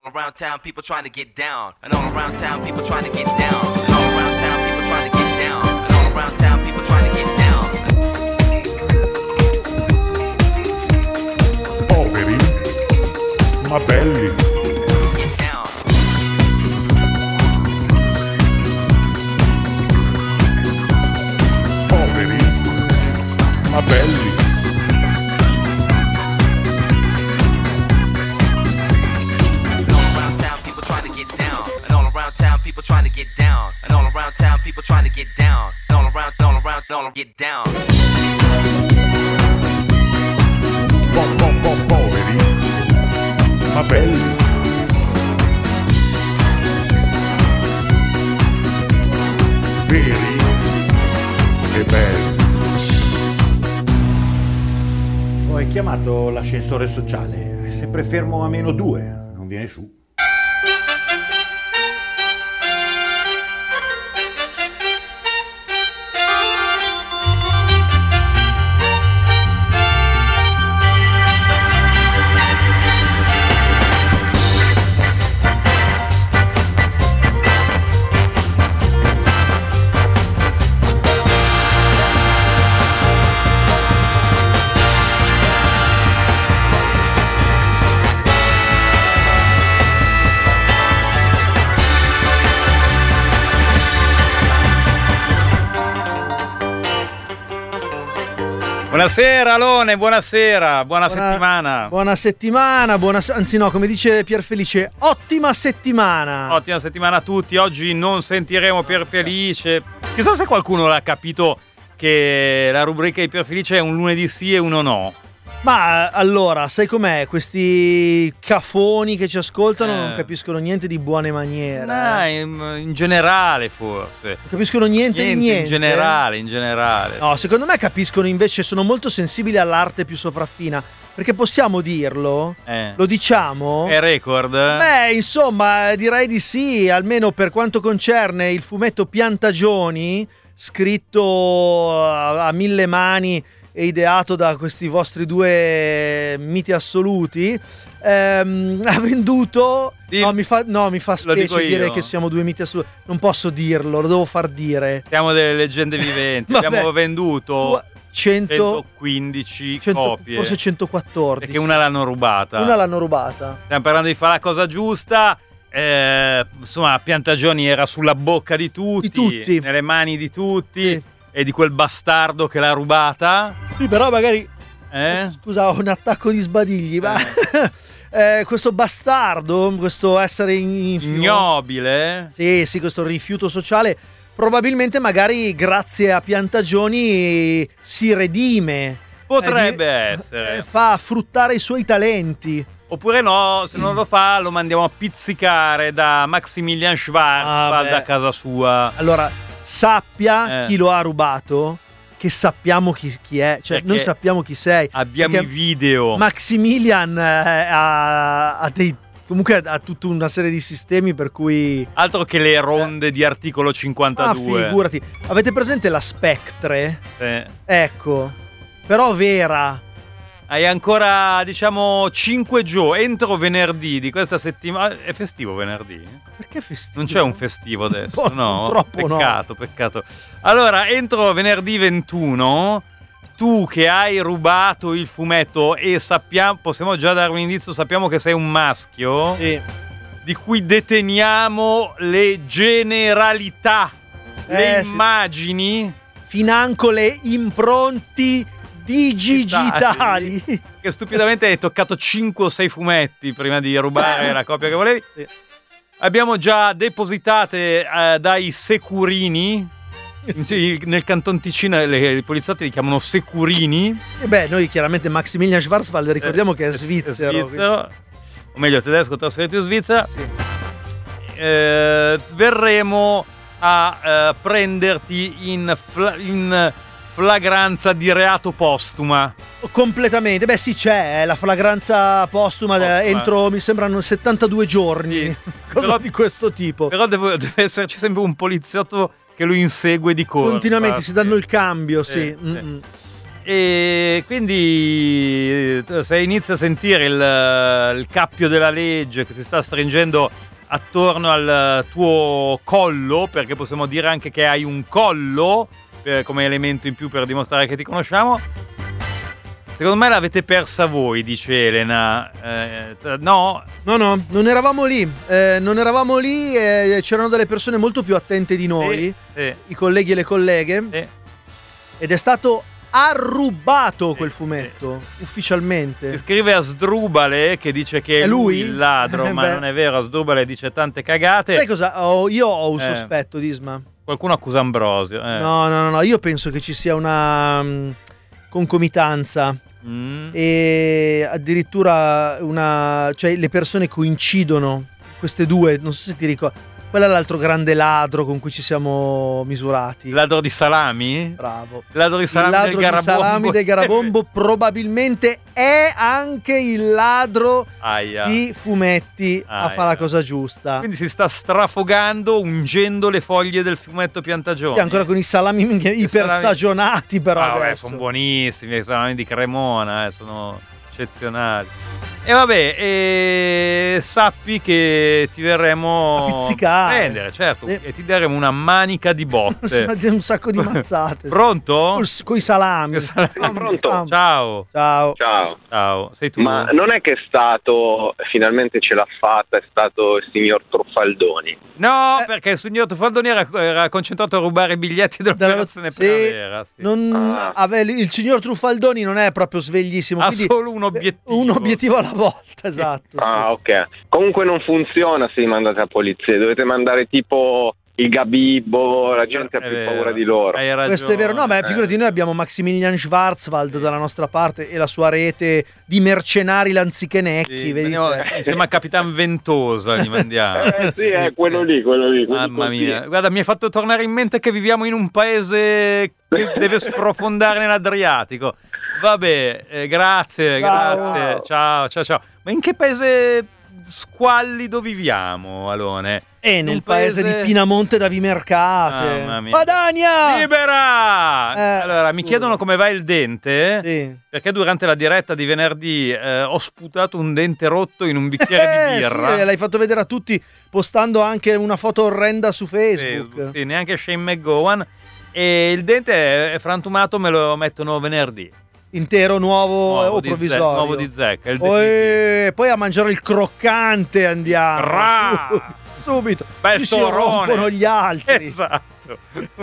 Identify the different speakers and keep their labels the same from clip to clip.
Speaker 1: Around town, people trying to get down. And all around town, people trying to get down. And all around town, people trying to get down. And all around town, people trying to get down.
Speaker 2: Poveri, ma belli.
Speaker 1: Get down.
Speaker 2: Poveri, ma belli.
Speaker 1: And all around town, people trying to get down. And all around town, people trying to get down. And all around town, people trying to get down. And all around, get down.
Speaker 2: Poveri, ma belli. Veri e belli.
Speaker 3: Ho chiamato l'ascensore sociale, è sempre fermo a -2, non viene su.
Speaker 4: Buonasera Alone, buonasera, buona settimana.
Speaker 5: Buona settimana, anzi no, come dice Pierfelice, ottima settimana.
Speaker 4: Ottima settimana a tutti, oggi non sentiremo Pierfelice. Chissà se qualcuno l'ha capito che la rubrica di Pierfelice è un lunedì sì e uno no.
Speaker 5: Ma allora, sai com'è? Questi cafoni che ci ascoltano non capiscono niente di buone maniere.
Speaker 4: In generale forse.
Speaker 5: Non capiscono niente.
Speaker 4: In generale.
Speaker 5: No, secondo me capiscono invece, sono molto sensibili all'arte più sopraffina. Perché possiamo dirlo? Lo diciamo?
Speaker 4: È record?
Speaker 5: Beh, insomma, direi di sì, almeno per quanto concerne il fumetto Piantagioni, scritto a 1000 mani e ideato da questi vostri due miti assoluti, ha venduto. No, mi fa specie dire che siamo due miti assoluti. Non posso dirlo, lo devo far dire.
Speaker 4: Siamo delle leggende viventi. Abbiamo venduto 115 copie.
Speaker 5: Forse 114.
Speaker 4: Perché una l'hanno rubata. Stiamo parlando di fare la cosa giusta. Insomma, Piantagioni era sulla bocca di tutti. Nelle mani di tutti. Sì. E di quel bastardo che l'ha rubata.
Speaker 5: Sì, però magari scusa, ho un attacco di sbadigli, ma questo bastardo, questo essere
Speaker 4: ignobile,
Speaker 5: sì, questo rifiuto sociale, probabilmente magari grazie a Piantagioni si redime.
Speaker 4: Potrebbe essere.
Speaker 5: Fa fruttare i suoi talenti.
Speaker 4: Oppure no, se non lo fa lo mandiamo a pizzicare da Maximilian Schwarzwald a casa sua.
Speaker 5: Allora, sappia chi lo ha rubato, che sappiamo chi è, cioè noi sappiamo chi sei.
Speaker 4: Abbiamo i video.
Speaker 5: Maximilian ha tutta una serie di sistemi per cui.
Speaker 4: Altro che le ronde di articolo 52.
Speaker 5: Figurati. Avete presente la Spectre?
Speaker 4: Sì.
Speaker 5: Ecco, però vera.
Speaker 4: Hai ancora, 5 giorni, entro venerdì di questa settimana. È festivo venerdì?
Speaker 5: Perché festivo?
Speaker 4: Non c'è un festivo adesso, no?
Speaker 5: Purtroppo
Speaker 4: Peccato. Allora, entro venerdì 21, tu che hai rubato il fumetto e possiamo già dare un indizio, sappiamo che sei un maschio,
Speaker 5: sì,
Speaker 4: di cui deteniamo le generalità, le immagini,
Speaker 5: financo le impronti digitali.
Speaker 4: Che stupidamente hai toccato 5 o 6 fumetti prima di rubare la copia che volevi. Sì. Abbiamo già depositate dai securini. Sì. Nel Canton Ticino i poliziotti li chiamano securini.
Speaker 5: E noi chiaramente Maximilian Schwarzwald ricordiamo che è svizzero.
Speaker 4: O meglio tedesco trasferito in Svizzera.
Speaker 5: Sì.
Speaker 4: Verremo a prenderti in flagranza di reato postuma.
Speaker 5: Completamente. Sì, c'è la flagranza postuma. Entro, mi sembrano 72 giorni. Sì. Cosa di questo tipo.
Speaker 4: Però deve esserci sempre un poliziotto che lo insegue di corsa.
Speaker 5: Continuamente si danno il cambio, sì.
Speaker 4: E quindi se inizi a sentire il cappio della legge che si sta stringendo attorno al tuo collo, perché possiamo dire anche che hai un collo come elemento in più per dimostrare che ti conosciamo, secondo me l'avete persa voi, dice Elena. No?
Speaker 5: No, non eravamo lì. C'erano delle persone molto più attente di noi, i colleghi e le colleghe, ed è stato arrubato quel fumetto ufficialmente.
Speaker 4: Si scrive Asdrubale che dice che è lui il ladro, ma non è vero. Asdrubale dice tante cagate.
Speaker 5: Sai cosa? Io ho un sospetto, Disma.
Speaker 4: Qualcuno accusa Ambrosio.
Speaker 5: No, io penso che ci sia una concomitanza e addirittura cioè le persone coincidono, queste due, non so se ti ricordi. Quello è l'altro grande ladro con cui ci siamo misurati.
Speaker 4: Ladro di salami?
Speaker 5: Bravo.
Speaker 4: Ladro di salami del
Speaker 5: salami del Garabombo probabilmente è anche il ladro di fumetti a fare la cosa giusta.
Speaker 4: Quindi si sta strafogando ungendo le foglie del fumetto Piantagioni.
Speaker 5: Sì, ancora con i salami iperstagionati però adesso.
Speaker 4: Sono buonissimi, i salami di Cremona, sono eccezionali. E vabbè, sappi che ti verremo
Speaker 5: a pizzicare,
Speaker 4: prendere, certo, e ti daremo una manica di botte.
Speaker 5: Un sacco di mazzate.
Speaker 4: Pronto?
Speaker 5: Coi salami.
Speaker 6: Pronto?
Speaker 4: Ciao. Sei tu?
Speaker 6: Ma non è che è stato, finalmente ce l'ha fatta, è stato il signor Truffaldoni?
Speaker 4: No, perché il signor Truffaldoni era concentrato a rubare i biglietti dell'operazione Primavera. Sì.
Speaker 5: Il signor Truffaldoni non è proprio sveglissimo.
Speaker 4: Ha solo un obiettivo.
Speaker 5: Un obiettivo alla volta, esatto.
Speaker 6: Ok. Comunque non funziona se li mandate a polizia, dovete mandare tipo il Gabibbo, la gente ha più paura di loro.
Speaker 4: Hai ragione.
Speaker 5: Questo è vero. No, ma figurati, noi abbiamo Maximilian Schwarzwald dalla nostra parte e la sua rete di mercenari lanzichenecchi. Sì,
Speaker 4: insieme a Capitan Ventosa li mandiamo.
Speaker 6: Sì, è quello lì.
Speaker 4: Mamma mia. Guarda, mi hai fatto tornare in mente che viviamo in un paese che deve sprofondare nell'Adriatico. Vabbè, grazie. Ciao. Ma in che paese squallido viviamo, Alone?
Speaker 5: Nel paese di Pinamonte da Vimercate. Padania!
Speaker 4: Libera! Allora, mi chiedono come va il dente, perché durante la diretta di venerdì ho sputato un dente rotto in un bicchiere di birra.
Speaker 5: Sì, l'hai fatto vedere a tutti, postando anche una foto orrenda su Facebook.
Speaker 4: Sì, neanche Shane McGowan. E il dente è frantumato, me lo mettono venerdì.
Speaker 5: Intero, nuovo o provvisorio?
Speaker 4: Nuovo di zecca.
Speaker 5: Poi a mangiare il croccante andiamo. Subito.
Speaker 4: Bel
Speaker 5: ci
Speaker 4: torrone.
Speaker 5: Si rompono gli altri.
Speaker 4: Esatto.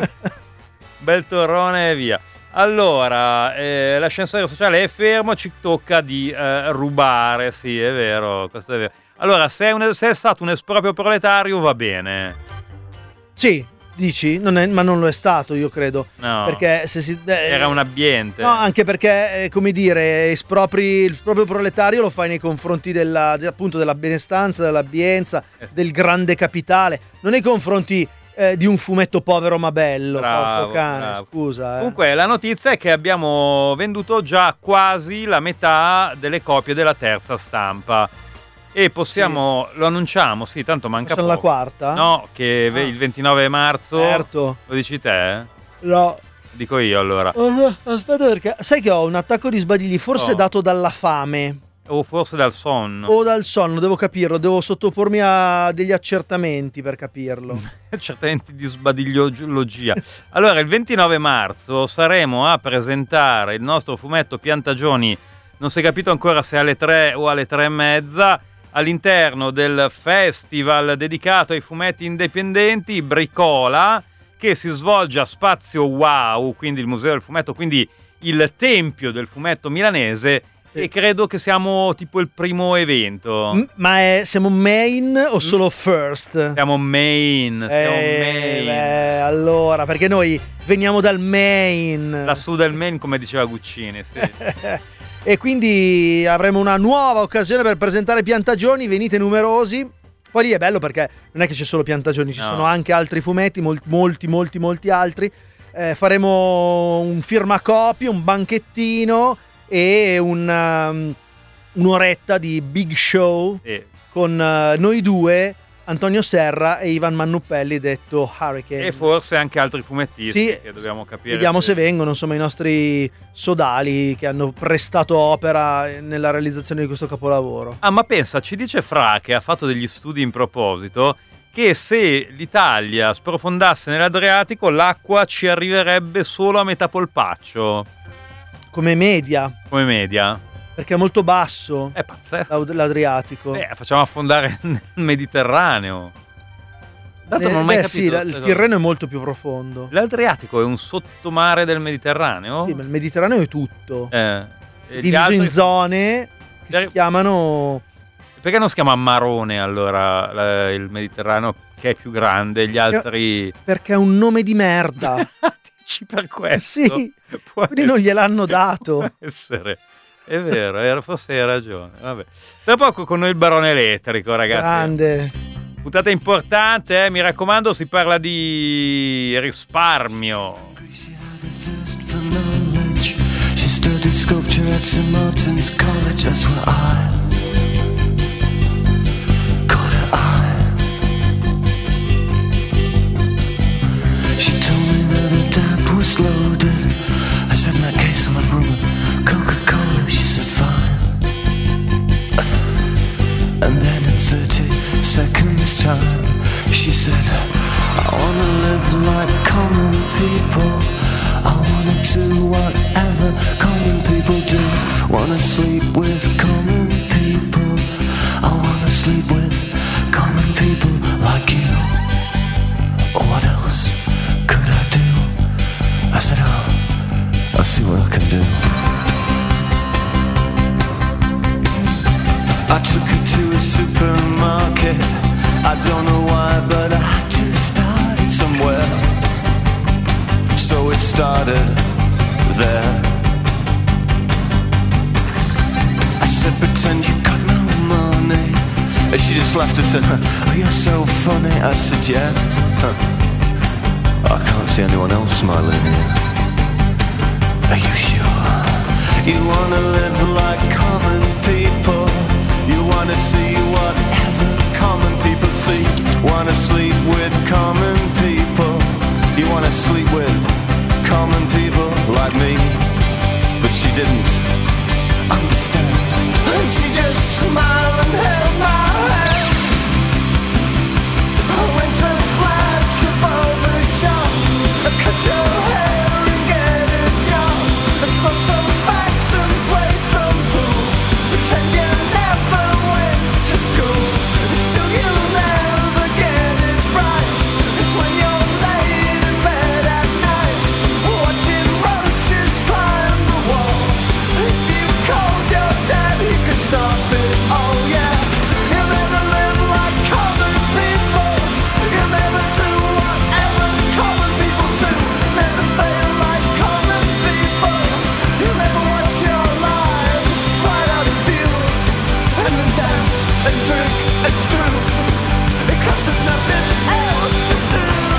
Speaker 4: Bel torrone e via. Allora, l'ascensore sociale è fermo, ci tocca di rubare. Sì, è vero, questo è vero. Allora, se è stato un esproprio proletario va bene.
Speaker 5: Sì. Dici? Ma non lo è stato, io credo.
Speaker 4: No,
Speaker 5: perché
Speaker 4: era un ambiente.
Speaker 5: No, anche perché, come dire, il proprio proletario lo fai nei confronti appunto della benestanza, dell'abbienza, del grande capitale, non nei confronti di un fumetto povero ma bello. Porco cane, scusa.
Speaker 4: Comunque la notizia è che abbiamo venduto già quasi la metà delle copie della terza stampa. E possiamo, lo annunciamo, tanto manca poco.
Speaker 5: La quarta?
Speaker 4: No, che il 29 marzo.
Speaker 5: Certo.
Speaker 4: Lo dici te?
Speaker 5: No.
Speaker 4: Dico io allora.
Speaker 5: Aspetta, perché sai che ho un attacco di sbadigli, forse dato dalla fame.
Speaker 4: O forse dal sonno.
Speaker 5: O dal sonno, devo capirlo, devo sottopormi a degli accertamenti per capirlo.
Speaker 4: Accertamenti di sbadigliologia. Allora, il 29 marzo saremo a presentare il nostro fumetto Piantagioni, non si è capito ancora se alle 3 o alle 3:30, all'interno del festival dedicato ai fumetti indipendenti Bricola, che si svolge a Spazio Wow, quindi il Museo del Fumetto, quindi il tempio del fumetto milanese, e credo che siamo tipo il primo evento.
Speaker 5: Ma siamo main o solo first?
Speaker 4: Siamo main.
Speaker 5: Allora, perché noi veniamo dal Maine.
Speaker 4: Lassù del Maine, come diceva Guccini, sì.
Speaker 5: E quindi avremo una nuova occasione per presentare Piantagioni, venite numerosi. Poi lì è bello perché non è che c'è solo Piantagioni, ci sono anche altri fumetti, molti altri. Faremo un firmacopie, un banchettino e un'oretta di big show con noi due Antonio Serra e Ivan Mannupelli, detto Hurricane.
Speaker 4: E forse anche altri fumettisti
Speaker 5: Sì,
Speaker 4: che dobbiamo capire.
Speaker 5: vediamo se vengono, insomma, i nostri sodali che hanno prestato opera nella realizzazione di questo capolavoro.
Speaker 4: Ah, ma pensa, ci dice Fra, che ha fatto degli studi in proposito, che se l'Italia sprofondasse nell'Adriatico l'acqua ci arriverebbe solo a metà polpaccio.
Speaker 5: Come media, perché è molto basso
Speaker 4: È pazzesco.
Speaker 5: l'Adriatico.
Speaker 4: Facciamo affondare nel Mediterraneo. Tanto non ho mai
Speaker 5: sì,
Speaker 4: capito
Speaker 5: il Tirreno è molto più profondo.
Speaker 4: L'Adriatico è un sottomare del Mediterraneo?
Speaker 5: Sì, ma il Mediterraneo è tutto.
Speaker 4: E gli
Speaker 5: Diviso
Speaker 4: altri-
Speaker 5: in zone che si chiamano...
Speaker 4: Perché non si chiama Marone allora il Mediterraneo, che è più grande, e gli altri...
Speaker 5: Perché è un nome di merda.
Speaker 4: Dici per questo?
Speaker 5: Sì,
Speaker 4: Può
Speaker 5: quindi non gliel'hanno dato.
Speaker 4: Può essere. È vero, forse hai ragione. Vabbè. Tra poco con noi il Barone Elettrico, ragazzi.
Speaker 5: Grande.
Speaker 4: Puntata importante, mi raccomando, si parla di risparmio.
Speaker 7: She studied sculpture at St. Martin's College. That's where I caught her eye. She told me that her dad was loaded. I said, in that case I'll have room with Coca-Cola. She said, fine. And then in 30 seconds time she said, I wanna live like common people. I wanna do whatever common people do. Wanna sleep with common people. I wanna sleep with common people like you. What else could I do? I said, I'll see what I can do. I took her to a supermarket. I don't know why, but I had to start it somewhere. So it started there. I said, pretend you got no money. And she just laughed and said, oh, you're so funny. I said, yeah. I can't see anyone else smiling here. Are you sure? You wanna live like common people. You wanna see whatever common people see. Wanna sleep with common people. You wanna sleep with common people like me. But she didn't understand. And she just smiled and held my hand. I went to flats above the shop. I cut your hair and get a job. I smoke some facts and play some pool. Pretend you never went to school. Still you'll never get it right. It's when you're laid in bed at night, watching roaches climb the wall. If you called your dad, he could stop it. Oh yeah. You'll never live like common people. You'll never do whatever common people do. Never fail like common people. You'll never watch your lives slide out of view. And then dance and drink and screw. Because there's nothing else to do.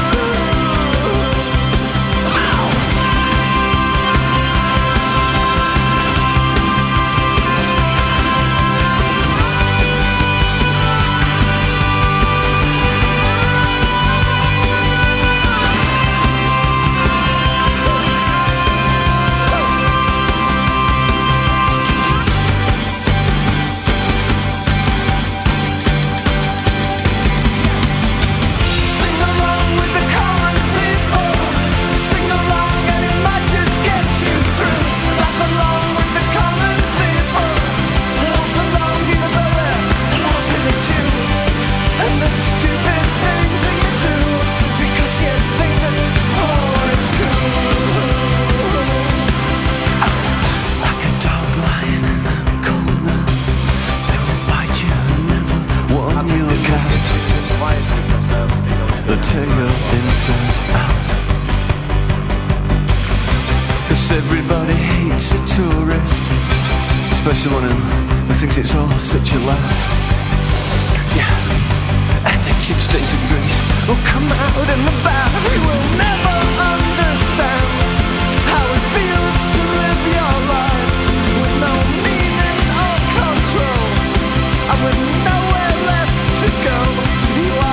Speaker 7: Sing along with the common people. Sing along and it might just get you through. Laugh along with the common people. Laugh along even though they're laughing at you. And the stupid things that you do. Because you think that, oh, it's cool. Like a dog lying in a corner. They will bite you and never warn you look out. They'll tear your insides out. 'Cause everybody hates a tourist, especially one who thinks it's all such a laugh. Yeah, and the chipsticks and grease will come out in the bath. You will never understand how it feels to live your life with no meaning or control, and with nowhere left to go. You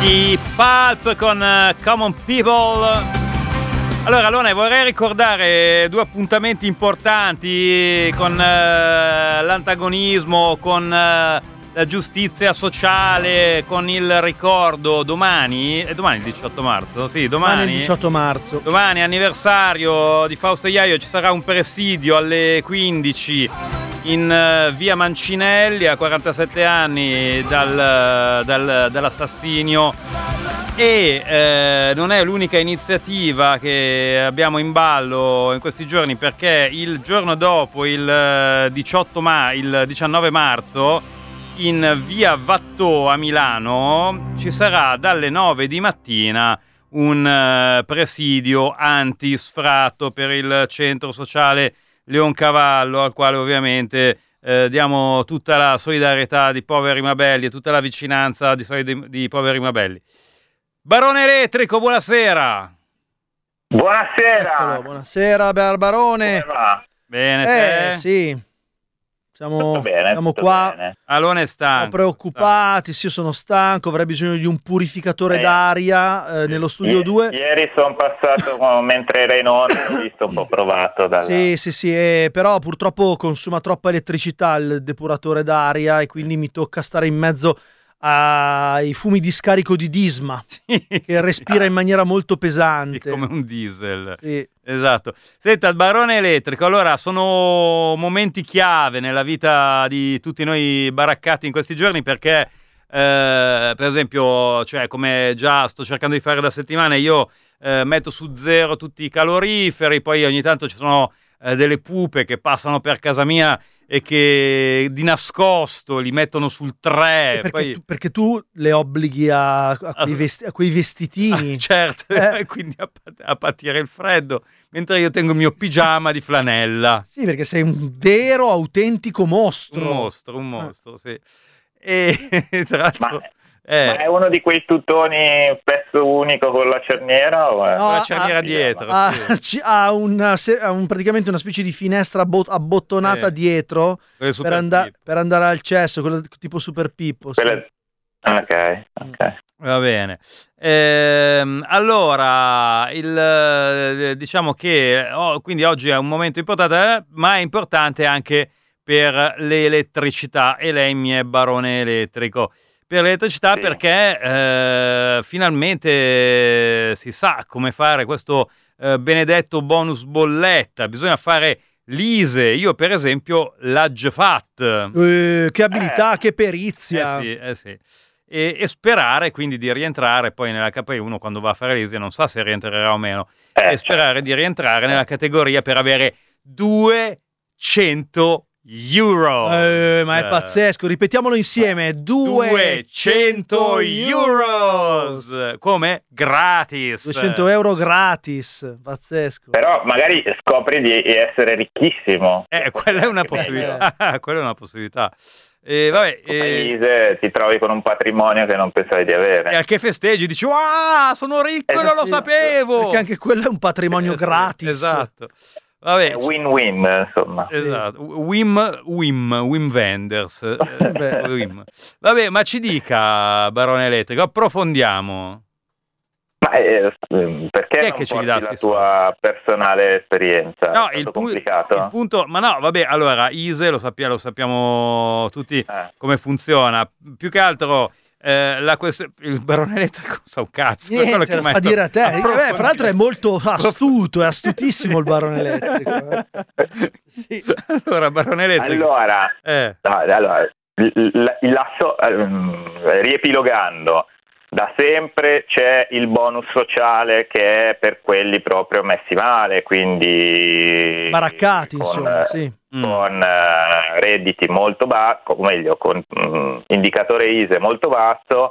Speaker 4: I Pulp con Common People. Allora, Alone, vorrei ricordare due appuntamenti importanti con l'antagonismo, con la giustizia sociale, con il ricordo. Domani, è domani il 18 marzo? Sì, domani.
Speaker 5: Il 18 marzo.
Speaker 4: Domani, anniversario di Fausto Iaio, ci sarà un presidio alle 15 in via Mancinelli, a 47 anni dall'assassinio. E non è l'unica iniziativa che abbiamo in ballo in questi giorni, perché il giorno dopo, il 19 marzo, in via Vattò a Milano, ci sarà dalle 9 di mattina un presidio anti-sfratto per il centro sociale Leoncavallo, al quale ovviamente diamo tutta la solidarietà di Poveri Mabelli e tutta la vicinanza di Poveri Mabelli. Barone Elettrico, buonasera.
Speaker 6: Buonasera.
Speaker 5: Eccolo, buonasera Barbarone.
Speaker 6: Come va?
Speaker 4: Bene, te?
Speaker 5: Sì, siamo
Speaker 6: bene,
Speaker 5: siamo
Speaker 6: tutto
Speaker 5: qua
Speaker 6: bene.
Speaker 4: Alone è
Speaker 5: un
Speaker 4: stanco.
Speaker 5: po' preoccupati, sì, io sono stanco, avrei bisogno di un purificatore d'aria nello studio 2.
Speaker 6: Ieri sono passato mentre era in onda, ho visto un po' provato.
Speaker 5: Sì, però purtroppo consuma troppa elettricità il depuratore d'aria e quindi mi tocca stare in mezzo ai fumi di scarico di Disma, che respira in maniera molto pesante.
Speaker 4: Come un diesel.
Speaker 5: Sì.
Speaker 4: Esatto. Senta, il Barone Elettrico, allora sono momenti chiave nella vita di tutti noi baraccati in questi giorni, perché per esempio, cioè, come già sto cercando di fare da settimane, io metto su zero tutti i caloriferi, poi ogni tanto ci sono delle pupe che passano per casa mia e che di nascosto li mettono sul 3.
Speaker 5: Perché tu le obblighi a quei vestitini.
Speaker 4: Certo, quindi a patire il freddo, mentre io tengo il mio pigiama di flanella.
Speaker 5: Sì, perché sei un vero, autentico mostro.
Speaker 4: Un mostro, sì. E tra l'altro...
Speaker 6: Ma è uno di quei tutoni pezzo unico con la cerniera? O è...
Speaker 5: No,
Speaker 4: la cerniera dietro. Sì.
Speaker 5: Ha praticamente una specie di finestra abbottonata dietro per andare al cesso, quello tipo Super Pippo. Sì.
Speaker 6: Ok.
Speaker 4: Va bene. Allora, diciamo che quindi oggi è un momento importante, ma è importante anche per l'elettricità, e lei mi è Barone Elettrico. Per l'elettricità, sì. Perché finalmente si sa come fare questo benedetto bonus bolletta. Bisogna fare l'ISE. Io per esempio l'ho già fatto.
Speaker 5: Che abilità, che perizia.
Speaker 4: Sì. E sperare quindi di rientrare poi nella poi uno quando va a fare l'ISE non sa se rientrerà o meno, e sperare di rientrare nella categoria per avere 200 euro.
Speaker 5: Ma è pazzesco, ripetiamolo insieme: 200 euros.
Speaker 4: Come? Gratis.
Speaker 5: 200 euro gratis, pazzesco.
Speaker 6: Però magari scopri di essere ricchissimo.
Speaker 4: Quella è una possibilità. Quella è una possibilità. Vabbè,
Speaker 6: Paese, ti trovi con un patrimonio che non pensavi di avere.
Speaker 4: E al che festeggi dici: wow, sono ricco e non lo sapevo.
Speaker 5: Perché anche quello è un patrimonio gratis.
Speaker 4: Esatto. Vabbè,
Speaker 6: win-win, insomma.
Speaker 4: Esatto. Wim Wenders. Wim. Vabbè, ma ci dica, Barone Elettrico, approfondiamo.
Speaker 6: Ma perché non
Speaker 4: che ci
Speaker 6: porti
Speaker 4: dà
Speaker 6: la tua personale esperienza?
Speaker 4: No,
Speaker 6: è complicato.
Speaker 4: il punto, ma no, vabbè, allora, ISE lo sappiamo tutti come funziona. Più che altro il Barone Elettrico sa un cazzo.
Speaker 5: Niente, fa dire a te. Fra l'altro è molto astuto, è astutissimo il Barone Elettrico. Sì.
Speaker 4: Allora, Barone Elettrico.
Speaker 6: Allora, riepilogando, da sempre c'è il bonus sociale che è per quelli proprio messi male, quindi
Speaker 5: baraccati, insomma, sì.
Speaker 6: Con redditi molto bassi, o meglio, con indicatore ISE molto basso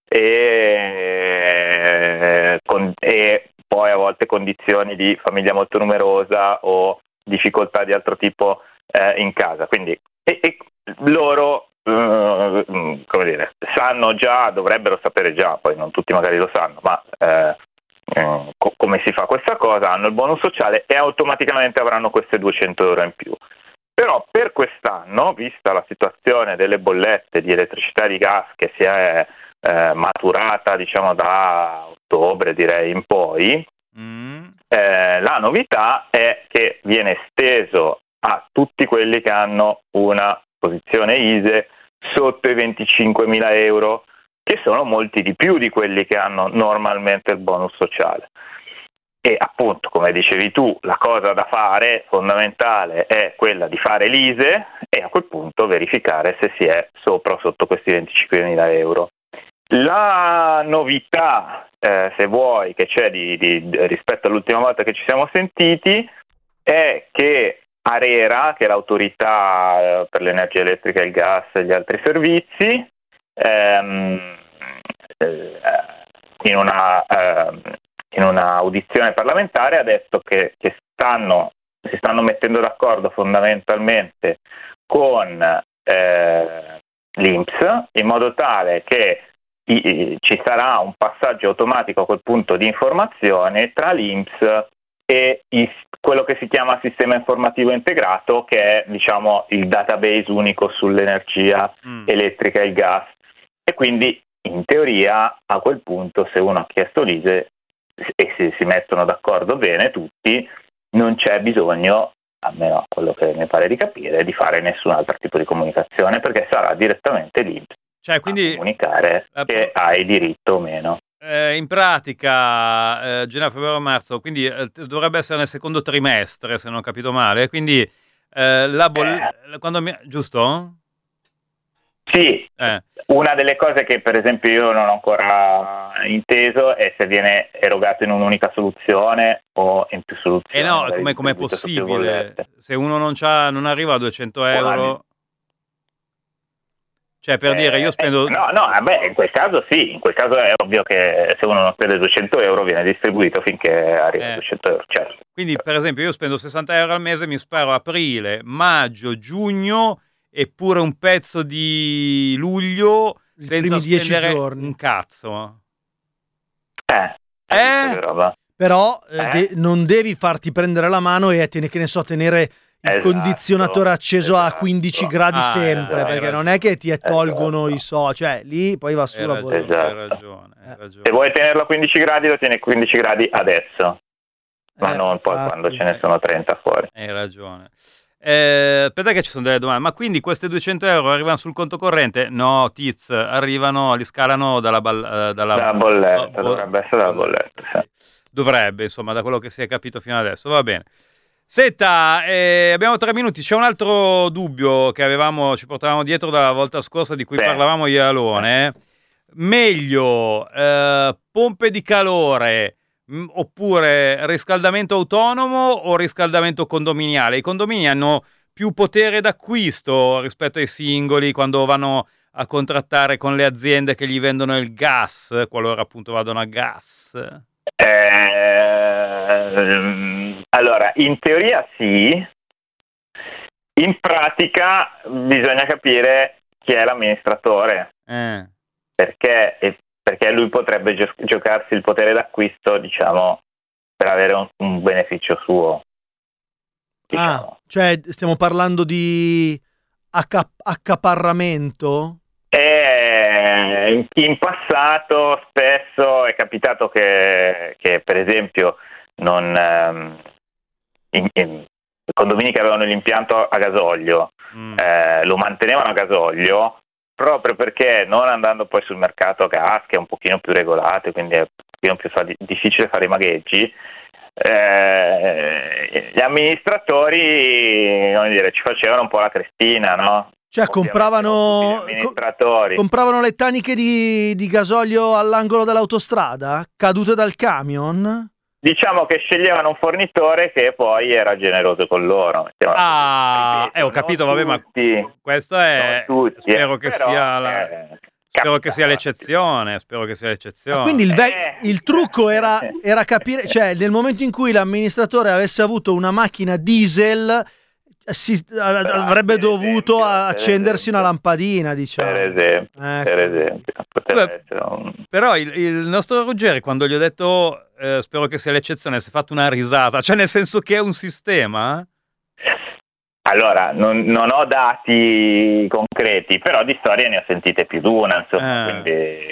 Speaker 6: e poi a volte condizioni di famiglia molto numerosa o difficoltà di altro tipo in casa. Quindi e loro come dire, sanno già, dovrebbero sapere già, poi non tutti magari lo sanno, ma come si fa questa cosa, hanno il bonus sociale e automaticamente avranno queste 200 euro in più. Però per quest'anno, vista la situazione delle bollette di elettricità e di gas che si è maturata diciamo da ottobre direi in poi. La novità è che viene esteso a tutti quelli che hanno una posizione ISEE sotto i 25.000 euro, che sono molti di più di quelli che hanno normalmente il bonus sociale. E appunto, come dicevi tu, la cosa da fare fondamentale è quella di fare l'ISEE e a quel punto verificare se si è sopra o sotto questi 25.000 euro. La novità, se vuoi, che c'è rispetto all'ultima volta che ci siamo sentiti, è che ARERA, che è l'autorità per l'energia elettrica, il gas e gli altri servizi, in una audizione parlamentare ha detto che si stanno mettendo d'accordo fondamentalmente con l'INPS in modo tale che ci sarà un passaggio automatico a quel punto di informazione tra l'INPS e quello che si chiama sistema informativo integrato, che è diciamo il database unico sull'energia elettrica e il gas. E quindi in teoria a quel punto, se uno ha chiesto l'ISEE e se si mettono d'accordo bene tutti, non c'è bisogno, almeno quello che mi pare di capire, di fare nessun altro tipo di comunicazione, perché sarà direttamente l'INPS
Speaker 4: Cioè, quindi,
Speaker 6: a comunicare che hai diritto o meno.
Speaker 4: In pratica, gennaio, febbraio, marzo, quindi dovrebbe essere nel secondo trimestre, se non ho capito male. Quindi, giusto?
Speaker 6: Sì, una delle cose che per esempio io non ho ancora inteso è se viene erogato in un'unica soluzione o in più soluzioni.
Speaker 4: No, com'è possibile? Se uno non arriva a 200 euro... Cioè, per dire, io spendo...
Speaker 6: in quel caso sì, in quel caso è ovvio che se uno non spende 200 euro viene distribuito finché arriva a 200 euro, certo.
Speaker 4: Quindi, per esempio, io spendo 60 euro al mese, mi sparo aprile, maggio, giugno e pure un pezzo di luglio senza spendere un cazzo.
Speaker 5: Però non devi farti prendere la mano e tenere il condizionatore acceso a 15 gradi sempre, perché non è che ti tolgono i cioè lì poi va su la bolletta.
Speaker 4: Hai ragione.
Speaker 6: Se vuoi tenerlo a 15 gradi lo tieni a 15 gradi adesso, ma non poi quando ce ne sono 30 fuori.
Speaker 4: Hai ragione. Aspetta che ci sono delle domande, ma quindi queste 200 euro arrivano sul conto corrente? No, Tiz, li scalano dalla
Speaker 6: bolletta, dovrebbe essere dalla bolletta. Sì.
Speaker 4: Dovrebbe, insomma, da quello che si è capito fino adesso, va bene. Senta, abbiamo 3 minuti, c'è un altro dubbio che ci portavamo dietro dalla volta scorsa di cui parlavamo io e Alone. Meglio pompe di calore oppure riscaldamento autonomo o riscaldamento condominiale? I condomini hanno più potere d'acquisto rispetto ai singoli quando vanno a contrattare con le aziende che gli vendono il gas, qualora appunto vadano a gas.
Speaker 6: Allora, in teoria sì, in pratica bisogna capire chi è l'amministratore, perché lui potrebbe giocarsi il potere d'acquisto, diciamo, per avere un beneficio suo. Diciamo.
Speaker 5: Cioè stiamo parlando di accaparramento?
Speaker 6: In passato spesso è capitato che per esempio i condomini che avevano l'impianto a gasolio lo mantenevano a gasolio proprio perché, non andando poi sul mercato a gas, che è un pochino più regolato, quindi è un pochino più difficile fare i magheggi, gli amministratori, come dire, ci facevano un po' la crestina, no?
Speaker 5: Cioè compravano le taniche di gasolio all'angolo dell'autostrada, cadute dal camion?
Speaker 6: Diciamo che sceglievano un fornitore che poi era generoso con loro.
Speaker 4: Ho capito, vabbè, ma questo è... Spero che sia l'eccezione.
Speaker 5: Quindi il trucco era capire, cioè nel momento in cui l'amministratore avesse avuto una macchina diesel, avrebbe dovuto accendersi una lampadina, diciamo.
Speaker 6: Per esempio.
Speaker 4: Però il nostro Ruggeri, quando gli ho detto spero che sia l'eccezione, si è fatto una risata, cioè nel senso che è un sistema?
Speaker 6: Allora, non ho dati concreti, però di storie ne ho sentite più di una, insomma, quindi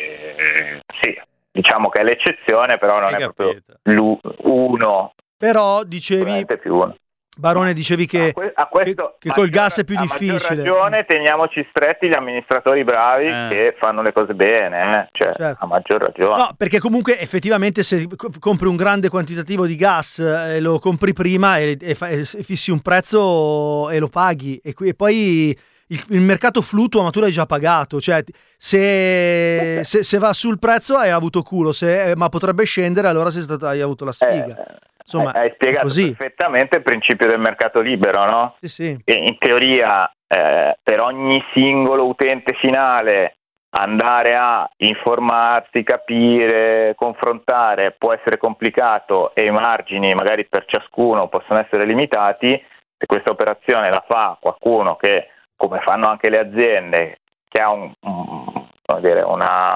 Speaker 6: sì, diciamo che è l'eccezione, però non
Speaker 4: Hai
Speaker 6: è
Speaker 4: capito.
Speaker 6: proprio uno.
Speaker 5: Però dicevi,
Speaker 6: Sicuramente più uno.
Speaker 5: Barone, dicevi che,
Speaker 6: A questo,
Speaker 5: che col gas è più
Speaker 6: a
Speaker 5: difficile.
Speaker 6: maggior ragione teniamoci stretti gli amministratori bravi che fanno le cose bene, cioè
Speaker 5: Certo.
Speaker 6: a maggior ragione.
Speaker 5: No, perché comunque effettivamente se compri un grande quantitativo di gas, lo compri prima e fissi un prezzo e lo paghi e poi il mercato fluttua, ma tu l'hai già pagato, cioè se va sul prezzo hai avuto culo, ma potrebbe scendere, allora hai avuto la sfiga. Insomma,
Speaker 6: hai spiegato
Speaker 5: così.
Speaker 6: perfettamente il principio del mercato libero, no?
Speaker 5: Sì.
Speaker 6: E in teoria per ogni singolo utente finale andare a informarsi, capire, confrontare può essere complicato e i margini magari per ciascuno possono essere limitati. Se questa operazione la fa qualcuno che, come fanno anche le aziende, che ha una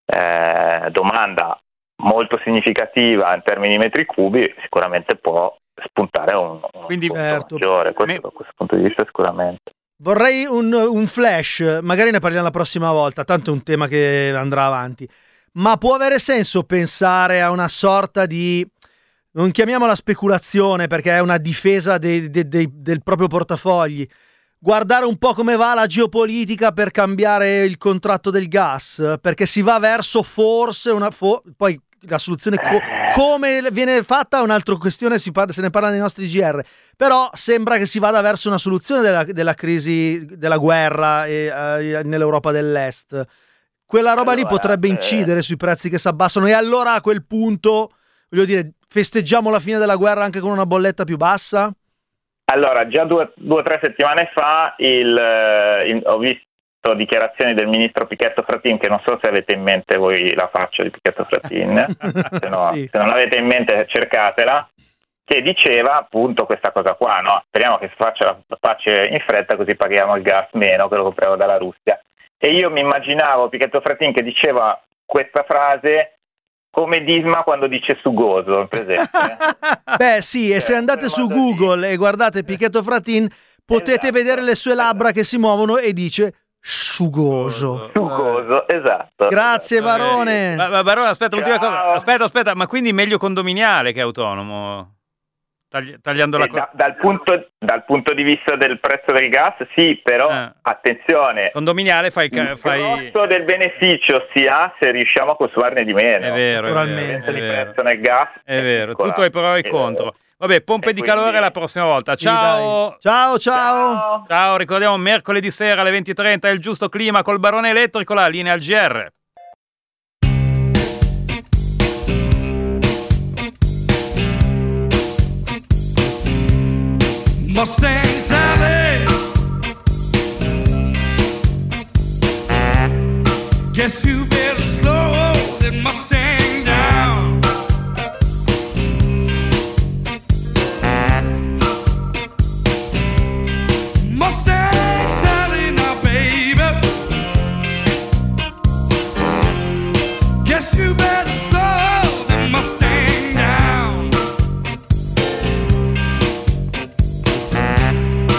Speaker 6: domanda molto significativa in termini di metri cubi, sicuramente può spuntare un
Speaker 4: Quindi,
Speaker 6: costo maggiore. Da questo punto di vista sicuramente.
Speaker 5: Vorrei un flash, magari ne parliamo la prossima volta, tanto è un tema che andrà avanti, ma può avere senso pensare a una sorta di, non chiamiamola speculazione perché è una difesa del proprio portafogli, guardare un po' come va la geopolitica per cambiare il contratto del gas, perché si va verso forse poi la soluzione come viene fatta è un'altra questione, se ne parla nei nostri GR, però sembra che si vada verso una soluzione della crisi, della guerra nell'Europa dell'Est. Quella roba lì potrebbe incidere sui prezzi che si abbassano, e allora a quel punto, voglio dire, festeggiamo la fine della guerra anche con una bolletta più bassa?
Speaker 6: Allora, già due o tre settimane fa ho visto dichiarazioni del ministro Pichetto Fratin, che non so se avete in mente voi la faccia di Pichetto Fratin,
Speaker 5: Sì.
Speaker 6: se non l'avete in mente cercatela, che diceva appunto questa cosa qua, no? Speriamo che si faccia la pace in fretta, così paghiamo il gas meno che lo compriamo dalla Russia. E io mi immaginavo Pichetto Fratin che diceva questa frase come Disma quando dice sugoso, presente?
Speaker 5: Beh sì, e se andate su Google e guardate Pichetto Fratin potete vedere le sue labbra che si muovono e dice sugoso.
Speaker 6: Sugoso, esatto.
Speaker 5: Grazie Barone.
Speaker 4: Ma Barone, aspetta, ultima
Speaker 6: Ciao.
Speaker 4: cosa. Aspetta, ma quindi meglio condominiale che autonomo? Tagliando la
Speaker 6: dal punto di vista del prezzo del gas, sì, però attenzione,
Speaker 4: condominiale fai
Speaker 6: il costo del beneficio si ha se riusciamo a consumarne di meno.
Speaker 4: È vero,
Speaker 5: naturalmente.
Speaker 6: Il prezzo nel gas
Speaker 4: è vero, tutto ai pro e ai contro. Vabbè, pompe di calore la prossima volta.
Speaker 5: Sì,
Speaker 4: Ciao.
Speaker 5: dai. Ciao.
Speaker 4: Ciao, ricordiamo mercoledì sera alle 20:30 il giusto clima col Barone Elettrico, la linea al GR.
Speaker 7: Mustang Sally, guess you better slow that Mustang down. Mustang Sally, now baby, guess you better slow that Mustang down.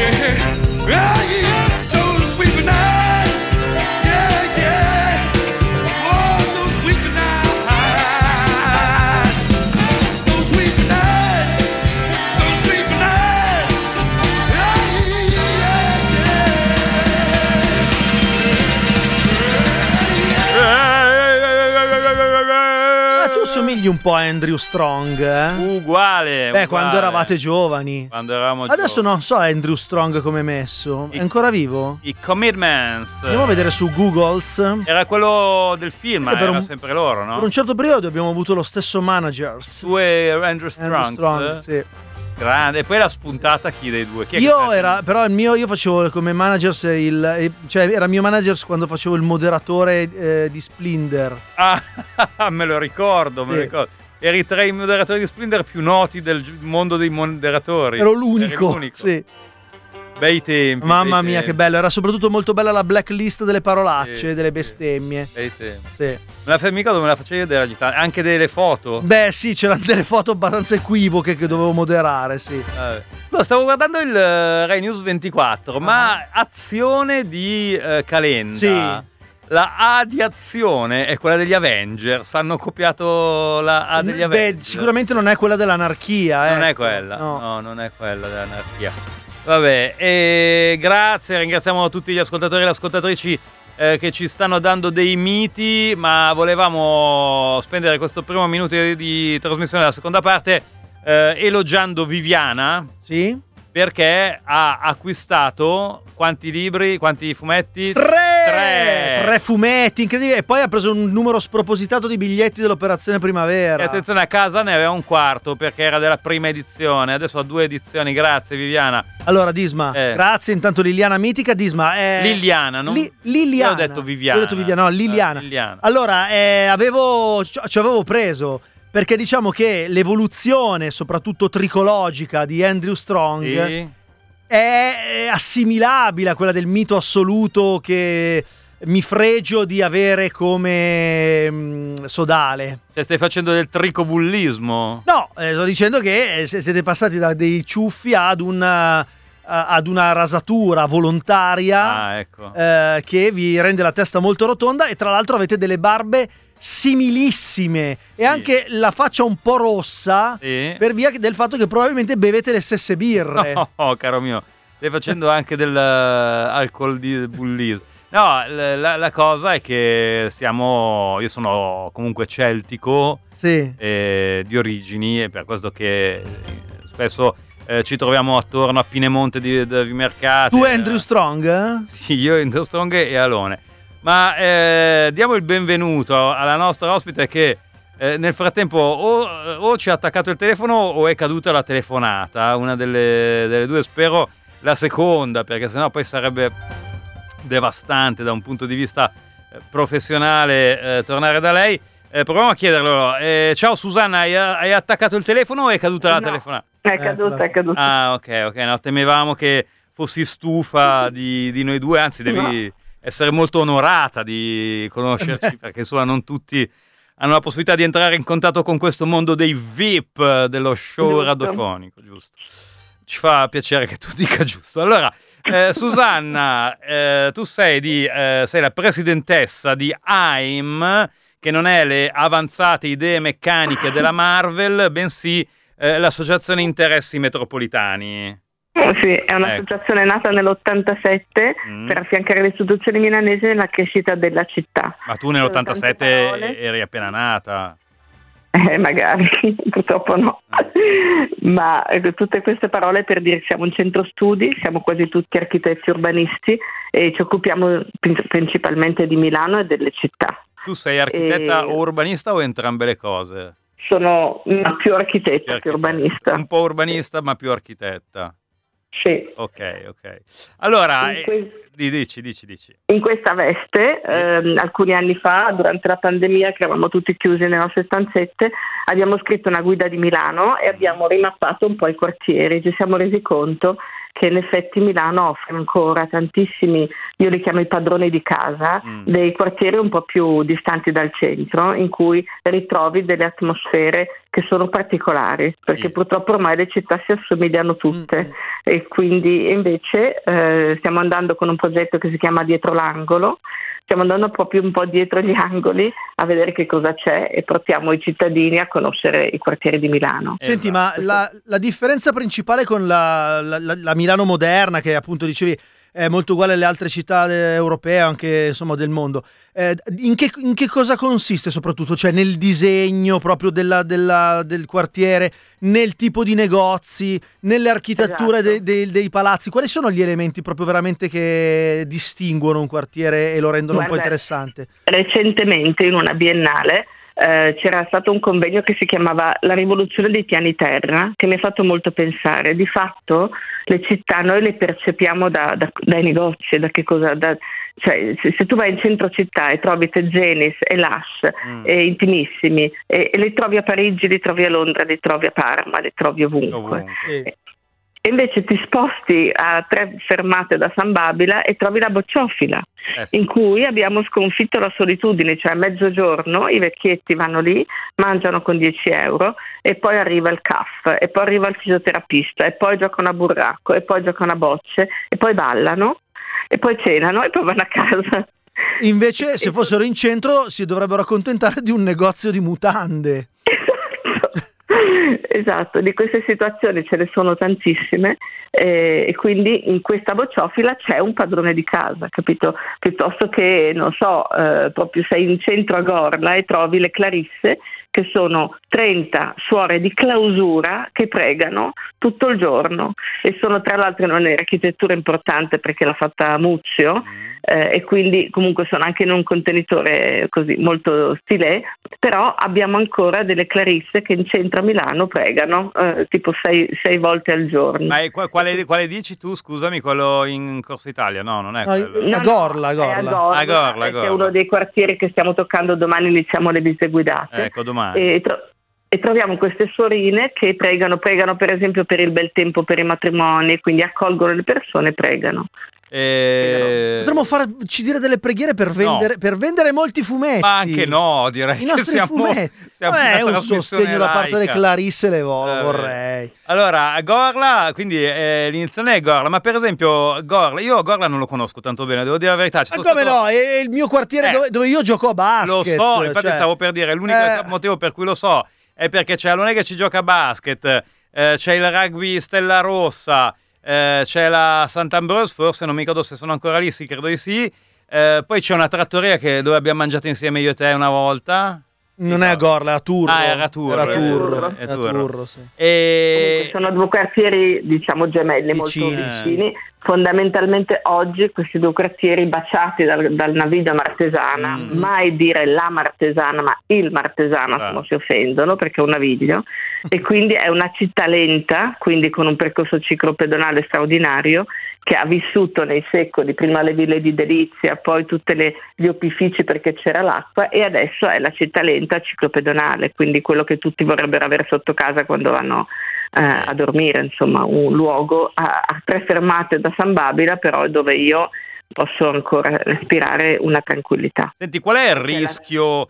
Speaker 5: Somigli un po' a Andrew Strong,
Speaker 4: Uguale.
Speaker 5: Beh, quando eravate giovani.
Speaker 4: Quando eravamo
Speaker 5: Adesso
Speaker 4: giovani.
Speaker 5: non so Andrew Strong come è messo. È ancora vivo?
Speaker 4: I Commitments.
Speaker 5: Andiamo a vedere su Googles.
Speaker 4: Era quello del film,
Speaker 5: Per
Speaker 4: era
Speaker 5: un-
Speaker 4: sempre loro, no?
Speaker 5: Per un certo periodo abbiamo avuto lo stesso managers.
Speaker 4: Tu e Andrew Strong.
Speaker 5: Andrew Strong, sì.
Speaker 4: Grande. E poi la spuntata chi dei due? Chi è che
Speaker 5: Io
Speaker 4: fa-
Speaker 5: era, però io facevo come managers cioè era mio managers quando facevo il moderatore di Splinter.
Speaker 4: Ah, me lo ricordo, me lo
Speaker 5: Sì.
Speaker 4: ricordo. Eri tra i moderatori di Splinter più noti del mondo dei moderatori.
Speaker 5: Ero
Speaker 4: Eri
Speaker 5: l'unico. Sì.
Speaker 4: Bei tempi.
Speaker 5: Mamma
Speaker 4: bei
Speaker 5: mia,
Speaker 4: tempi.
Speaker 5: che bello. Era soprattutto molto bella la blacklist delle parolacce,
Speaker 4: Sì,
Speaker 5: delle
Speaker 4: sì.
Speaker 5: bestemmie.
Speaker 4: Bei tempi.
Speaker 5: Sì.
Speaker 4: Me la fai mica dove me la facevi vedere ogni tanto? Anche delle foto?
Speaker 5: Beh, sì, c'erano delle foto abbastanza equivoche che dovevo moderare, sì.
Speaker 4: No, stavo guardando il Rai News 24, ma azione di Calenda.
Speaker 5: Sì.
Speaker 4: La A di azione è quella degli Avengers. Hanno copiato la A degli Avengers.
Speaker 5: Beh, sicuramente non è quella dell'anarchia,
Speaker 4: Non è
Speaker 5: ecco.
Speaker 4: quella.
Speaker 5: No.
Speaker 4: No, non è quella dell'anarchia. Vabbè, e grazie, ringraziamo tutti gli ascoltatori e le ascoltatrici che ci stanno dando dei miti, ma volevamo spendere questo primo minuto di trasmissione della seconda parte elogiando Viviana.
Speaker 5: Sì?
Speaker 4: Perché ha acquistato quanti libri, quanti fumetti?
Speaker 5: Tre fumetti, incredibile. E poi ha preso un numero spropositato di biglietti dell'Operazione Primavera.
Speaker 4: E attenzione, a casa ne aveva un quarto perché era della prima edizione, adesso ha 2 edizioni. Grazie Viviana.
Speaker 5: Allora, Disma, grazie intanto Liliana Mitica. Disma,
Speaker 4: Liliana, non?
Speaker 5: Liliana.
Speaker 4: Io ho detto Viviana.
Speaker 5: Io ho detto Viviana, no, Liliana.
Speaker 4: Liliana.
Speaker 5: Allora, ci avevo preso, perché diciamo che l'evoluzione, soprattutto tricologica, di Andrew Strong
Speaker 4: Sì.
Speaker 5: è assimilabile a quella del mito assoluto che mi fregio di avere come Sodale.
Speaker 4: Cioè stai facendo del tricobullismo?
Speaker 5: No, sto dicendo che siete passati da dei ciuffi ad una rasatura volontaria
Speaker 4: ecco.
Speaker 5: che vi rende la testa molto rotonda, e tra l'altro avete delle barbe similissime e anche la faccia un po' rossa per via del fatto che probabilmente bevete le stesse birre.
Speaker 4: No, caro mio, stai facendo anche del alcol di bullismo. No, la cosa è che io sono comunque celtico,
Speaker 5: sì,
Speaker 4: di origini, e per questo che spesso ci troviamo attorno a Pinemonte di Vimercate.
Speaker 5: Tu e Andrew Strong?
Speaker 4: Sì, io, Andrew Strong e Alone. Ma diamo il benvenuto alla nostra ospite che nel frattempo o ci ha attaccato il telefono o è caduta la telefonata, una delle due, spero la seconda, perché sennò poi sarebbe devastante da un punto di vista professionale tornare da lei. Proviamo a chiederlo. Ciao Susanna, hai attaccato il telefono o è caduta la telefonata?
Speaker 8: È caduta, è caduta.
Speaker 4: Ah, ok, no, temevamo che fossi stufa di noi due, anzi devi essere molto onorata di conoscerci, perché insomma non tutti hanno la possibilità di entrare in contatto con questo mondo dei VIP dello show
Speaker 8: Giusto.
Speaker 4: radiofonico, giusto? Ci fa piacere che tu dica giusto. Allora, Susanna, tu sei la presidentessa di AIM, che non è le avanzate idee meccaniche della Marvel, bensì l'Associazione Interessi Metropolitani.
Speaker 8: Sì, è un'associazione nata nell'87 per affiancare le istituzioni milanesi nella crescita della città.
Speaker 4: Ma tu nell'87 eri appena nata.
Speaker 8: Magari, purtroppo no. Ma tutte queste parole per dire che siamo un centro studi, siamo quasi tutti architetti urbanisti e ci occupiamo principalmente di Milano e delle città.
Speaker 4: Tu sei architetta o urbanista o entrambe le cose?
Speaker 8: Sono più architetta che urbanista.
Speaker 4: Un po' urbanista ma più architetta.
Speaker 8: Sì.
Speaker 4: Ok. Allora, dici.
Speaker 8: In questa veste, alcuni anni fa, durante la pandemia, che eravamo tutti chiusi nelle nostre stanzette, abbiamo scritto una guida di Milano e abbiamo rimappato un po' i quartieri. Ci siamo resi conto che in effetti Milano offre ancora tantissimi, io li chiamo i padroni di casa, dei quartieri un po' più distanti dal centro, in cui ritrovi delle atmosfere che sono particolari, perché purtroppo ormai le città si assomigliano tutte, e quindi invece stiamo andando con un progetto che si chiama Dietro l'angolo. Stiamo andando proprio un po' dietro gli angoli a vedere che cosa c'è e portiamo i cittadini a conoscere i quartieri di Milano.
Speaker 5: Senti, ma la differenza principale con la Milano moderna, che appunto dicevi è molto uguale alle altre città europee, anche insomma del mondo, in che cosa consiste soprattutto? Cioè nel disegno proprio del quartiere, nel tipo di negozi, nelle architetture dei palazzi? Quali sono gli elementi proprio veramente che distinguono un quartiere e lo rendono un po' interessante?
Speaker 8: Recentemente in una biennale c'era stato un convegno che si chiamava La rivoluzione dei piani terra, che mi ha fatto molto pensare. Di fatto le città noi le percepiamo dai negozi, da che cosa, cioè se tu vai in centro città e trovi Tegenis e Lush intimissimi, e li trovi a Parigi, li trovi a Londra, li trovi a Parma, li trovi ovunque. E invece ti sposti a 3 fermate da San Babila e trovi la Bocciofila, in cui abbiamo sconfitto la solitudine, cioè a mezzogiorno i vecchietti vanno lì, mangiano con 10 euro e poi arriva il CAF, e poi arriva il fisioterapista, e poi giocano a burraco, e poi giocano a bocce, e poi ballano, e poi cenano, e poi vanno a casa.
Speaker 5: Invece se fossero in centro si dovrebbero accontentare di un negozio di mutande.
Speaker 8: Esatto, di queste situazioni ce ne sono tantissime, e quindi in questa bocciofila c'è un padrone di casa, capito? Piuttosto che, non so, proprio sei in centro a Gorla e trovi le Clarisse, che sono 30 suore di clausura che pregano tutto il giorno, e sono tra l'altro in un'architettura importante perché l'ha fatta Muzio, e quindi comunque sono anche in un contenitore così molto stilé, però abbiamo ancora delle Clarisse che in centro a Milano pregano tipo 6 volte al giorno.
Speaker 4: Ma quale dici tu, scusami, quello in Corso Italia? No, non è quello.
Speaker 5: A Gorla.
Speaker 8: È a Gorla, che è uno dei quartieri che stiamo toccando. Domani iniziamo le visite guidate.
Speaker 4: Ecco, domani.
Speaker 8: E troviamo queste sorine che pregano per esempio per il bel tempo, per i matrimoni, quindi accolgono le persone e pregano.
Speaker 5: Potremmo farci dire delle preghiere per vendere molti fumetti.
Speaker 4: Ma anche no, direi
Speaker 5: i nostri fumetti. È un sostegno da parte delle Clarisse, le vorrei.
Speaker 4: Allora, Gorla, quindi l'iniziale è Gorla, ma per esempio io Gorla non lo conosco tanto bene, devo dire la verità.
Speaker 5: No, è il mio quartiere dove io gioco a basket.
Speaker 4: Lo so, infatti stavo per dire, l'unico motivo per cui lo so è perché c'è la che ci gioca a basket, c'è il rugby Stella Rossa, c'è la Sant'Ambrose, forse non mi ricordo se sono ancora lì, sì, credo di sì. Poi c'è una trattoria dove abbiamo mangiato insieme io e te una volta.
Speaker 5: Non è a Gorla, è a Turro.
Speaker 4: Era Turro.
Speaker 5: È Turro, sì.
Speaker 8: Comunque sono 2 quartieri, diciamo, gemelli, molto vicini. Fondamentalmente oggi questi 2 quartieri baciati dal Naviglio Martesana, mai dire la Martesana, ma il Martesana, se no si offendono perché è un naviglio, e quindi è una città lenta, quindi con un percorso ciclopedonale straordinario, che ha vissuto nei secoli prima le ville di Delizia, poi tutti gli opifici perché c'era l'acqua, e adesso è la città lenta ciclopedonale, quindi quello che tutti vorrebbero avere sotto casa quando vanno a dormire, insomma un luogo a 3 fermate da San Babila, però dove io posso ancora respirare una tranquillità.
Speaker 4: Senti, qual è il rischio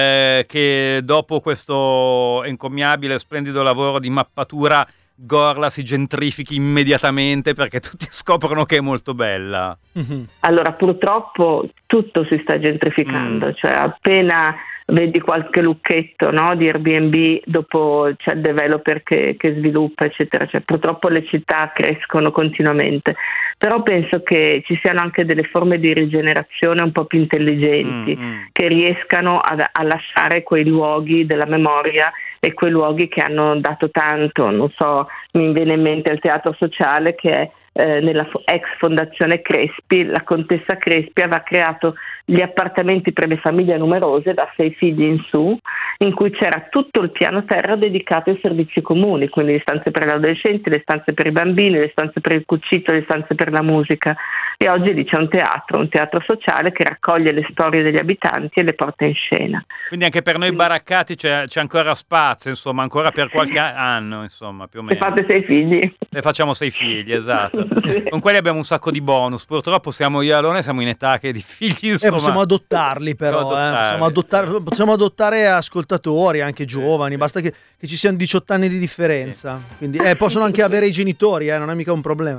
Speaker 4: che dopo questo encomiabile, splendido lavoro di mappatura Gorla si gentrifichi immediatamente perché tutti scoprono che è molto bella?
Speaker 8: Allora, purtroppo tutto si sta gentrificando, cioè appena vedi qualche lucchetto, no, di Airbnb, dopo c'è il developer che sviluppa, eccetera. Cioè, purtroppo le città crescono continuamente, però penso che ci siano anche delle forme di rigenerazione un po' più intelligenti, che riescano a lasciare quei luoghi della memoria e quei luoghi che hanno dato tanto. Non so, mi viene in mente il teatro sociale che è nella ex fondazione Crespi. La contessa Crespi aveva creato gli appartamenti per le famiglie numerose da 6 figli in su, in cui c'era tutto il piano terra dedicato ai servizi comuni, quindi le stanze per gli adolescenti, le stanze per i bambini, le stanze per il cucito, le stanze per la musica, e oggi lì c'è un teatro sociale che raccoglie le storie degli abitanti e le porta in scena.
Speaker 4: Quindi anche per noi baraccati c'è ancora spazio, insomma, ancora per qualche anno, insomma, più o meno.
Speaker 8: E fate 6 figli.
Speaker 4: E facciamo 6 figli, esatto. Con quelli abbiamo un sacco di bonus. Purtroppo io e Alone siamo in età che di figli, insomma.
Speaker 5: Possiamo adottarli però, possiamo adottare ascoltatori, anche giovani, basta che ci siano 18 anni di differenza. Quindi possono anche avere i genitori, non è mica un problema.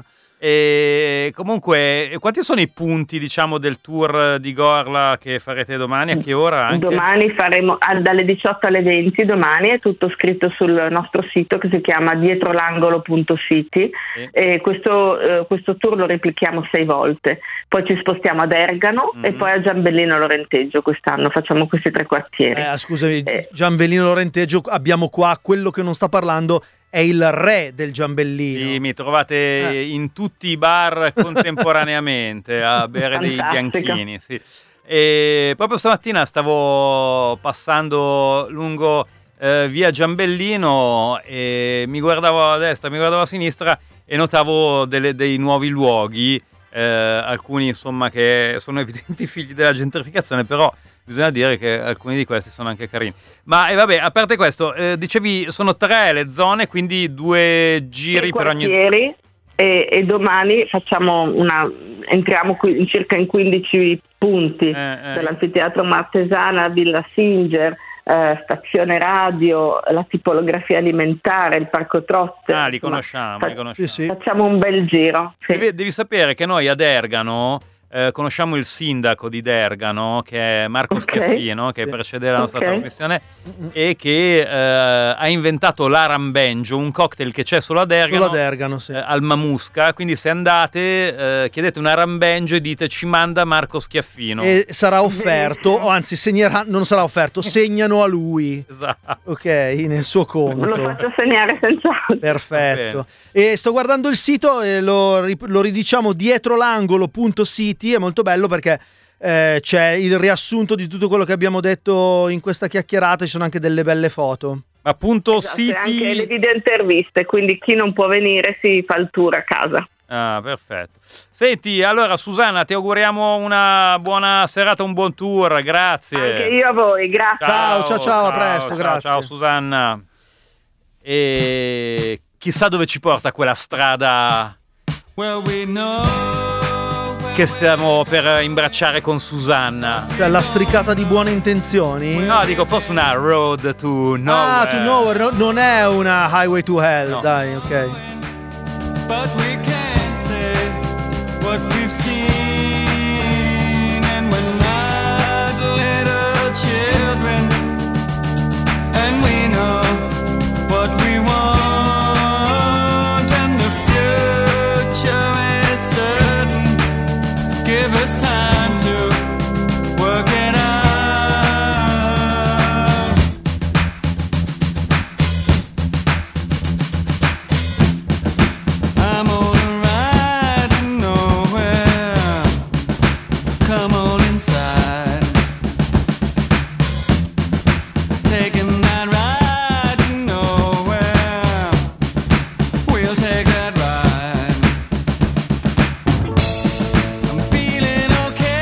Speaker 4: E comunque, quanti sono i punti, diciamo, del tour di Gorla che farete domani? A che ora anche?
Speaker 8: Domani faremo dalle 18 alle 20, domani è tutto scritto sul nostro sito che si chiama dietrolangolo.city e questo tour lo replichiamo 6 volte, poi ci spostiamo ad Ergano e poi a Giambellino Lorenteggio quest'anno, facciamo questi 3 quartieri.
Speaker 5: Scusami, Giambellino Lorenteggio, abbiamo qua quello che non sta parlando, è il re del Giambellino.
Speaker 4: Sì, mi trovate in tutti i bar contemporaneamente a bere dei bianchini. Sì. E proprio stamattina stavo passando lungo via Giambellino e mi guardavo a destra, mi guardavo a sinistra e notavo dei nuovi luoghi, alcuni insomma che sono evidenti figli della gentrificazione, però bisogna dire che alcuni di questi sono anche carini. Ma vabbè, a parte questo, dicevi sono 3 le zone, quindi 2 giri per ogni...
Speaker 8: E domani entriamo circa in 15 punti dall'anfiteatro Martesana, Villa Singer, stazione radio, la tipografia alimentare, il parco Trotte.
Speaker 4: Li conosciamo.
Speaker 5: Sì.
Speaker 8: Facciamo un bel giro. Sì.
Speaker 4: Devi sapere che noi ad Ergano conosciamo il sindaco di Dergano, che è Marco Schiaffino, che precede la nostra trasmissione e che ha inventato l'Arambenjo, un cocktail che c'è solo a Dergano, al Mamusca. Quindi se andate chiedete un Arambenjo e dite ci manda Marco Schiaffino
Speaker 5: e sarà offerto, o anzi non sarà offerto, segnano a lui,
Speaker 4: esatto.
Speaker 5: Ok, nel suo conto.
Speaker 8: Lo faccio segnare senz'altro.
Speaker 5: Perfetto. E sto guardando il sito e lo ridiciamo, dietrolangolo.city. È molto bello perché c'è il riassunto di tutto quello che abbiamo detto in questa chiacchierata, ci sono anche delle belle foto.
Speaker 4: Appunto,
Speaker 8: City. Anche le videointerviste, quindi chi non può venire si fa il tour a casa.
Speaker 4: Ah, perfetto. Senti, allora Susanna, ti auguriamo una buona serata, un buon tour, grazie.
Speaker 8: Anche io a voi, grazie.
Speaker 5: Ciao, a presto, grazie.
Speaker 4: Ciao Susanna. E chissà dove ci porta quella strada che stiamo per imbracciare con Susanna.
Speaker 5: Cioè, la stricata di buone intenzioni?
Speaker 4: No, dico forse una road to nowhere.
Speaker 5: To nowhere, non è una highway to hell,
Speaker 4: no.
Speaker 5: Dai, ok.
Speaker 7: But we can't say what we've seen, and we're not little children, and we know what we want, and the future is certain. Give us time to work it out. I'm on a ride to nowhere. Come on inside. Taking that ride to nowhere. We'll take that ride. I'm feeling okay.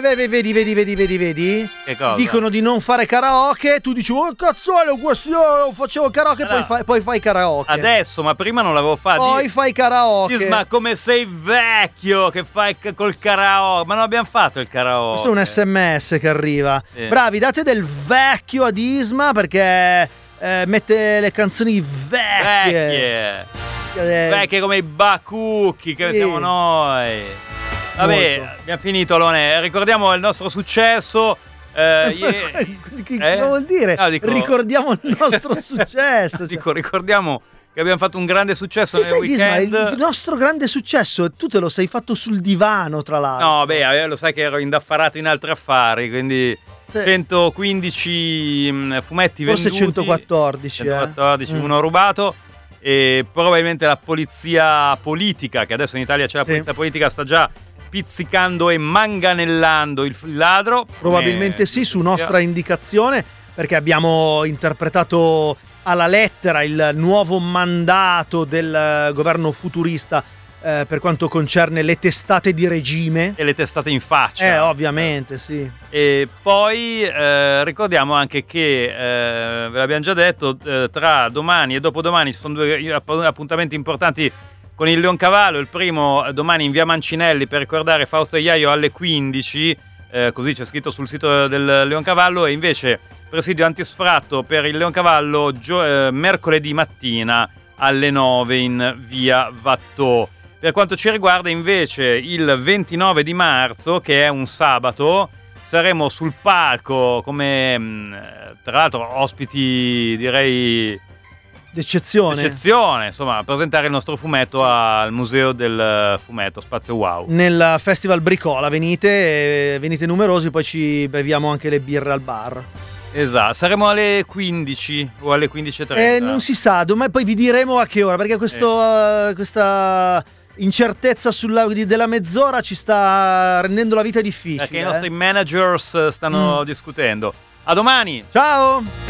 Speaker 5: vedi?
Speaker 4: Che cosa?
Speaker 5: Dicono di non fare karaoke, tu dici, oh cazzuolo, questo io facevo karaoke,
Speaker 4: Allora,
Speaker 5: poi fai karaoke.
Speaker 4: Adesso, ma prima non l'avevo fatto.
Speaker 5: Poi fai karaoke.
Speaker 4: Ma come sei vecchio che fai col karaoke? Ma non abbiamo fatto il karaoke.
Speaker 5: Questo è un SMS che arriva.
Speaker 4: Sì.
Speaker 5: Bravi, date del vecchio ad Isma perché mette le canzoni vecchie.
Speaker 4: Vecchie come i Bakucchi che
Speaker 5: Sì.
Speaker 4: siamo noi. Vabbè,
Speaker 5: Molto.
Speaker 4: abbiamo finito, Alone. Ricordiamo il nostro successo.
Speaker 5: Cosa vuol dire?
Speaker 4: No, dico-
Speaker 5: Ricordiamo il nostro successo. cioè.
Speaker 4: Dico, ricordiamo che abbiamo fatto un grande successo
Speaker 5: Sì,
Speaker 4: nel
Speaker 5: sai, Disma,
Speaker 4: weekend.
Speaker 5: il nostro grande successo, tu te lo sei fatto sul divano, tra l'altro.
Speaker 4: No, beh, lo sai che ero indaffarato in altri affari, quindi
Speaker 5: Sì.
Speaker 4: 115 fumetti
Speaker 5: Forse
Speaker 4: venduti.
Speaker 5: 114.
Speaker 4: 114, uno rubato. E probabilmente la polizia politica, che adesso in Italia c'è la
Speaker 5: Sì.
Speaker 4: polizia politica, sta già pizzicando e manganellando il ladro.
Speaker 5: Probabilmente sì, su nostra indicazione, perché abbiamo interpretato alla lettera il nuovo mandato del governo futurista per quanto concerne le testate di regime.
Speaker 4: E le testate in faccia.
Speaker 5: Ovviamente, sì.
Speaker 4: E poi ricordiamo anche che, ve l'abbiamo già detto, tra domani e dopodomani ci sono due appuntamenti importanti con il Leoncavallo. Il primo domani in via Mancinelli per ricordare Fausto Iaio alle 15, così c'è scritto sul sito del Leoncavallo, e invece presidio antisfratto per il Leoncavallo mercoledì mattina alle 9 in via Vattò. Per quanto ci riguarda invece il 29 di marzo, che è un sabato, saremo sul palco come tra l'altro ospiti, direi
Speaker 5: D'eccezione.
Speaker 4: insomma, a presentare il nostro fumetto al Museo del Fumetto Spazio Wow.
Speaker 5: Nel Festival Bricola venite numerosi, poi ci beviamo anche le birre al bar.
Speaker 4: Esatto, saremo alle 15 o alle 15:30.
Speaker 5: Non si sa, poi vi diremo a che ora, perché questa incertezza della mezz'ora ci sta rendendo la vita difficile.
Speaker 4: Perché i nostri managers stanno discutendo. A domani!
Speaker 5: Ciao!